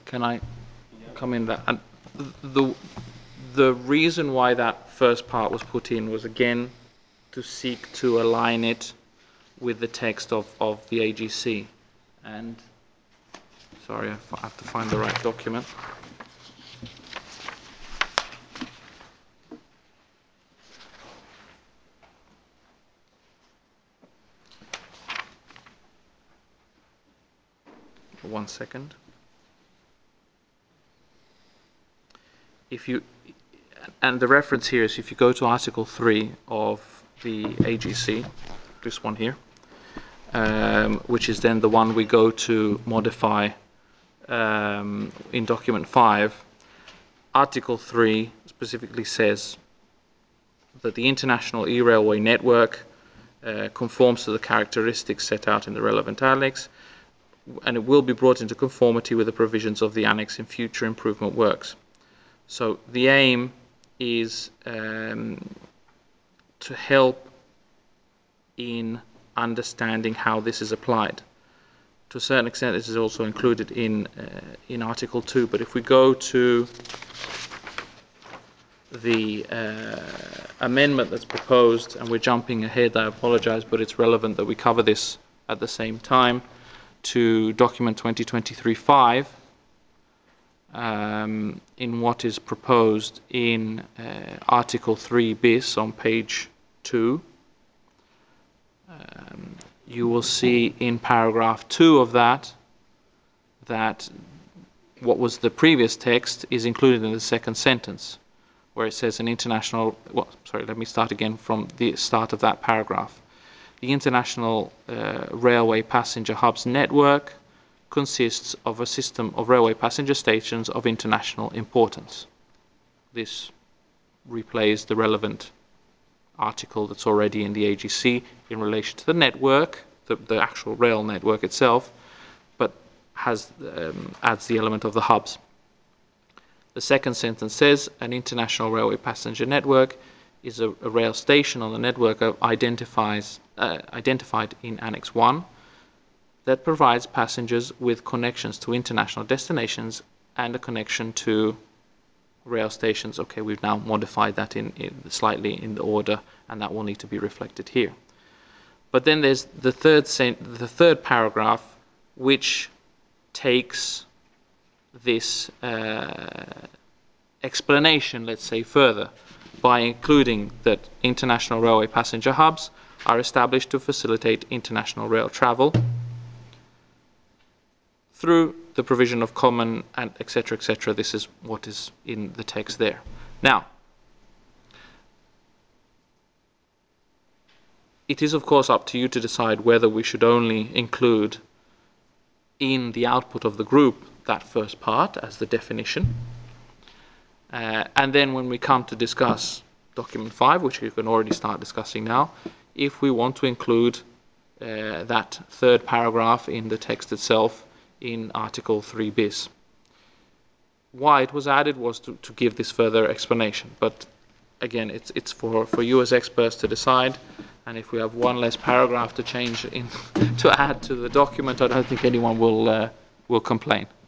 Can I come in that? And the reason why that first part was put in was again to seek to align it with the text of the AGC. And sorry, I have to find the right document. One second. And the reference here is if you go to Article 3 of the AGC, this one here, which is then the one we go to modify in Document 5, Article 3 specifically says that the international e-railway network conforms to the characteristics set out in the relevant annex, and it will be brought into conformity with the provisions of the annex in future improvement works. So the aim is to help in understanding how this is applied. To a certain extent, this is also included in Article 2. But if we go to the amendment that's proposed, and we're jumping ahead, I apologize, but it's relevant that we cover this at the same time, to document 2023-5, in what is proposed in Article 3 bis on page 2. You will see in paragraph 2 of that what was the previous text is included in the second sentence, where it says an international, well, sorry, let me start again from the start of that paragraph. The International Railway Passenger Hubs network consists of a system of railway passenger stations of international importance. This replays the relevant article that's already in the AGC in relation to the network, the actual rail network itself, but adds the element of the hubs. The second sentence says an international railway passenger network is a rail station on the network identified in Annex 1 that provides passengers with connections to international destinations and a connection to rail stations. Okay, we've now modified that slightly in the order, and that will need to be reflected here. But then there's the third paragraph, which takes this explanation, let's say, further by including that international railway passenger hubs are established to facilitate international rail travel through the provision of common and etc. etc. This is what is in the text there. Now, it is of course up to you to decide whether we should only include in the output of the group that first part as the definition, and then when we come to discuss document 5, which you can already start discussing now, if we want to include that third paragraph in the text itself in Article 3 bis. Why it was added was to give this further explanation, but again it's for you as experts to decide, and if we have one less paragraph to change to add to the document, I don't think anyone will complain.